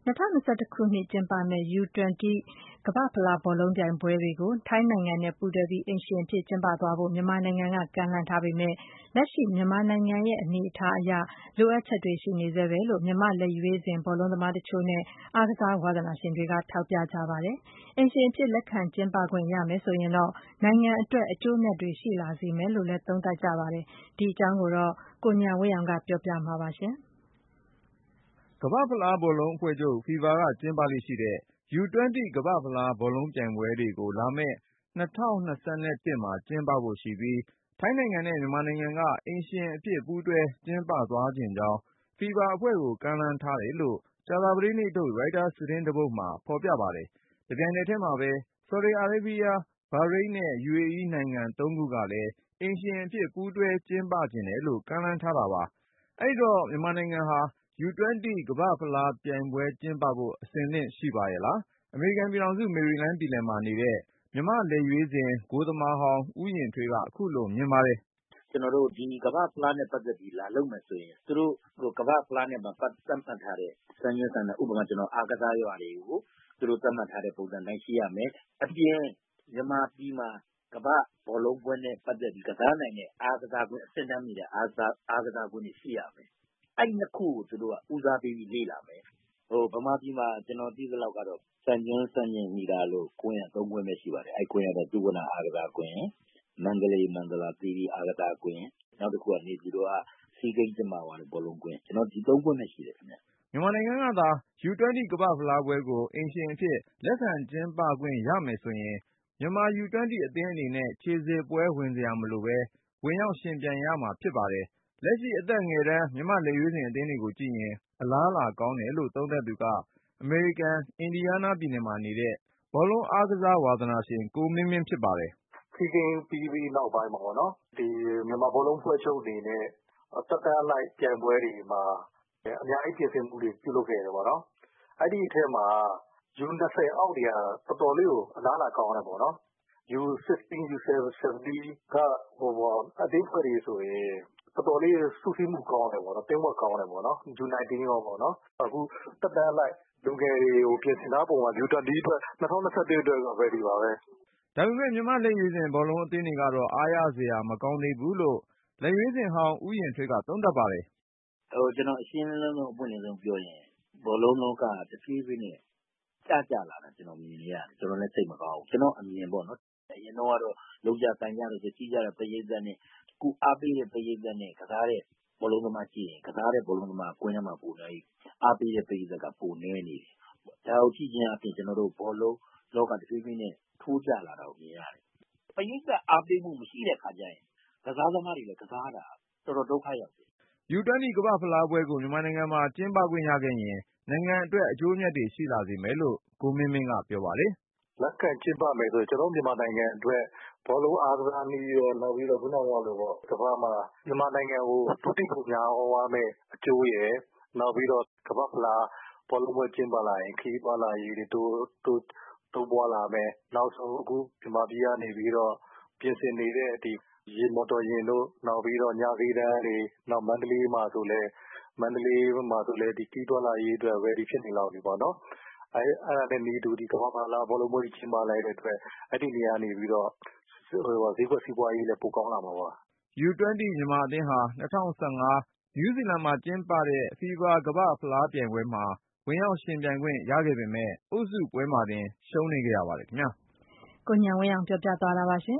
2021 ခုနှစ်ကျင်းပမယ့် U20 ကမ္ဘာ့ဖလားဘောလုံးပြိုင်ပွဲတွေကို ထိုင်းနိုင်ငံနဲ့ပူးတွဲပြီး အိမ်ရှင်အဖြစ်ကျင်းပသွားဖို့ မြန်မာနိုင်ငံက ကမ်းလှမ်းထားပေမဲ့ လက်ရှိမြန်မာနိုင်ငံရဲ့အနေအထားအရ လိုအပ်ချက်တွေရှိနေဆဲပဲလို့ မြန်မာ့လက်ရွေးစင်ဘောလုံးသမားတချို့နဲ့ အားကစားဝါသနာရှင်တွေက ထောက်ပြကြပါတယ်။ အိမ်ရှင်အဖြစ်လက်ခံကျင်းပခွင့်ရမယ်ဆိုရင်တော့ နိုင်ငံအတွက် အကျိုးအမြတ်တွေရှိလာစေမယ်လို့လည်း သုံးသပ်ကြပါတယ်။ ဒီအကြောင်းကိုတော့ ကိုဉာဏ်ဝင်းအောင်က ပြောပြမှာပါ။ကမ္ဘာ့ဖလားဘောလုံးအဖွဲ့ချုပ် FIFA ကကျင်းပလေ့ရှိတဲ့ U20 ကမ္ဘာ့ဖလားဘောလုံးပြိုင်ပွဲတွေကို လာမယ့် 2021 မှာကျင်းပဖို့ရှိပြီး ထိုင်းနိုင်ငံနဲ့မြန်မာနိုင်ငံက အိမ်ရှင်အဖြစ်ပူးတွဲကျင်းပသွားချင်ကြောင်း FIFA အဖွဲ့ကို ကမ်းလှမ်းထားတယ်လို့ ကြာသပတေးနေ့ထုတ် ရိုက်တာသတင်းတပုဒ်မှာ ဖော်ပြပါတယ်။ တပြိုင်နက်တည်းမှာပဲ ဆော်ဒီအာရေးဗီးယား၊ ဘာရိန်းနဲ့ UAE နိုင်ငံ ခုကလည်း အိမ်ရှင်အဖြစ် ပူးတွဲကျင်းပချင်တယ်လို့ ကမ်းလှမ်းထားတာပါ။ အဲဒီတော့ မြန်မာနိုင်ငံဟာ U20 ကမ္ဘာ့ဖလားပြိုင်ပွဲကျင်းပဖို့ အဆင်သင့်ရှိပါရဲ့လား။ အမေရိကန်ပြည်ထောင်စု မေရီလန်းပြည်နယ်မှာနေတဲ့ မြန်မာ့လက်ရွေးစင်ဂိုးသမားဟောင်း ဦးယဉ်ထွေးက ခုလိုမြင်ပါတယ်။ “ကျွန်တော်တို့ဒီကမ္ဘာ့ဖလားနဲ့ပတ်သက်ပြီးလာလုပ်မယ်ဆိုရင် သူတို့ကမ္ဘာ့ဖလားနဲ့သတ်မှတ်ထားတဲ့စံညွှန်းစံနှုန်း ဥပမာအားကစားရွာတွေကို သူတို့သတ်မှတ်ထားတဲ့ပုံစံအတိုင်းရှိရမယ်။ အပြင်မြန်မာပြည်မှာကမ္ဘာ့ဘောလုံးပွဲနဲ့ပတ်သက်ပြီးကစားနိုင်တဲ့အားကစားကွင်း အဆင့်တန်းမီတဲ့အားကစားကွင်းတွေရှိရမယ်။ အဲဒီနှစ်ခုကိုသူတို့ကဦးစားပေးပြီးလေ့လာမယ်။ ဗမာပြည်မှာကျွန်တော်သိသလောက်ကတော့ စံညွှန်းစံချိန်မီတာလို့ကွင်းက ကွင်းပဲရှိပါတယ်။ အဲဒီကွင်းကတော့ သုဝဏ္ဏအားကစားကွင်း၊ မန္တလေးမန္တလာသီရိအားကစားကွင်း၊ နောက်တခုကနေပြည်တော်ကစီးကိန်းကျင်းပသွားတဲ့ဘောလုံးကွင်း ကျွန်တော်ဒီ ကွင်းပဲရှိတယ်ခင်ဗျ။ ” မြန်မာနိုင်ငံကသာ U20 ကမ္ဘာ့ဖလားပွဲကို အိမ်ရှင်အဖြစ်လက်ခံကျင်းပခွင့်ရမယ်ဆိုရင် မြန်မာ U20 အသင်းအနေနဲ့ ခြေစစ်ပွဲဝင်စရာမလိုပဲ ဝင်ရောက်ယှဉ်ပြိုင်ရမှာဖြစ်ပါတယ်။ လက်ရှိအသက်ငယ်တန်း မြန်မာ့လက်ရွေးစင်အသင်းတွေကိုကြည့်ရင် အလားအလာကောင်းတယ်လို့ သုံးသပ်သူက အမေရိကန် အင်ဒီယားနားပြည်နယ်မှာနေတဲ့ ဘောလုံးအားကစားဝါသနာရှင် ကိုမင်းမင်းဖြစ်ပါတယ်။ “စီးကိန်းပြီးနောက်ပိုင်းမှာပေါ့နော် ဒီမြန်မာဘောလုံးအဖွဲ့ချုပ်အနေနဲ့ သက်တမ်းအလိုက်ပြိုင်ပွဲတွေမှာ အများကြီးပြင်ဆင်မှုတွေပြုလုပ်ခဲ့တယ်ပေါ့နော်။ အဲဒီအထဲမှာ U20 အောက်တွေက တော်တော်လေးကိုအလားအလာကောင်းတယ်ပေါ့နော်။ U16 U17 ကအသင်းအဖွဲ့တွေဆိုရင် တော်တော်လေးစုစည်းမှုကောင်းတယ်ပေါ့နော်။ Teamwork ကောင်းတယ်ပေါ့နော်။ U19 ရောပေါ့နော်။ အခုသက်တမ်းအလိုက်လူငယ်တွေကိုပြင်ဆင်ထားပုံက U20 အတွက် 2021 အတွက် ready ပါပဲ။ ” ဒါပေမဲ့ မြန်မာ့လက်ရွေးစင်ဘောလုံးအသင်းတွေကတော့ အားရစရာမကောင်းသေးဘူးလို့ လက်ရွေးစင်ဟောင်း ဦးယဉ်ထွေးက သုံးသပ်ပါတယ်။ “ကျွန်တော်အရှင်းလင်းဆုံးအပွင့်လင်းဆုံးပြောရင် ဘောလုံးလောကတဖြည်းဖြည်းနဲ့ကျလာတာကျွန်တော်မြင်နေရတယ်။ ကျွန်တော်လည်းစိတ်မကောင်းဘူး။ ကျွန်တော့အမြင်ပေါ့နော်။ အရင်တုန်းကတော့လုပ်ကြကိုင်ကြဆိုကြည့်ကြတဲ့ပရိသတ်နဲ့အခုအားပေးတဲ့ပရိသတ်နဲ့ကစားတဲ့ဘောလုံးသမားကြည့်ရင် ကစားတဲ့ဘောလုံးသမားကွင်းထဲမှာပိုနေအားပေးတဲ့ပရိသတ်ကပိုနည်းနေတယ်။ ဒါကိုကြည့်ခြင်းအားဖြင့်ကျွန်တော်တို့ဘောလုံးလောကတဖြည်းဖြည်းနဲ့ထိုးကျလာတာကိုမြင်ရတယ်။ ပရိသတ်အားပေးမှုမရှိတဲ့အခါကျရင် ကစားသမားတွေလည်းကစားတာတော်တော်ဒုက္ခရောက်တယ်။” U20 ကမ္ဘာ့ဖလားပွဲကို မြန်မာနိုင်ငံမှာကျင်းပခွင့်ရခဲ့ရင် နိုင်ငံအတွက်အကျိုးအမြတ်တွေရှိလာစေမယ်လို့ ကိုမင်းမင်းကပြောပါတယ်။ “လက်ခံကျင်းပမယ်ဆိုရင် ကျွန်တော်တို့မြန်မာနိုင်ငံအတွက်ဘောလုံးအားကစားနည်းရော နောက်ပြီးတော့ခုနကလိုပေါ့ကမ္ဘာမှာမြန်မာနိုင်ငံကိုထုတိဖျားသွားမယ့်အကျိုးရယ် နောက်ပြီးတော့ကမ္ဘာ့ဖလားဘောလုံးပွဲကျင်းပလာရင်ခရီးသွားလာရေးတွေတိုးပွားလာမယ်။ နောက်ဆုံးအခုမြန်မာပြည်ကနေပြီးတော့ပြင်ဆင်နေတဲ့မော်တော်ယာဉ်တို့ နောက်ပြီးတော့ညဆေးတန်းတွေ နောက်မန္တလေးမှာဆိုလည်းခရီးသွားလာရေးအတွက် ready ဖြစ်နေလောက်ပြီပေါ့နော်။ အဲဒါနဲ့နည်းတူကမ္ဘာ့ဖလားဘောလုံးပွဲကြီးကျင်းပလိုက်တဲ့အတွက် အဲဒီနေရာကနေပြီးတော့ဈေးကွက်စီးပွားရေးလည်းပိုကောင်းလာမှာပါ။ ” U20 မြန်မာအသင်းဟာ 2015 နယူးဇီလန်မှာကျင်းပတဲ့ FIFA ကမ္ဘာ့ဖလားပြိုင်ပွဲမှာ ဝင်ရောက်ယှဉ်ပြိုင်ခွင့်ရခဲ့ပေမဲ့ အုပ်စုပွဲမှာတင်ရှုံးနိမ့်ခဲ့ရပါတယ်ခင်ဗျာ။ ကိုဉာဏ်ဝင်းအောင်ပြောပြသွားတာပါရှင်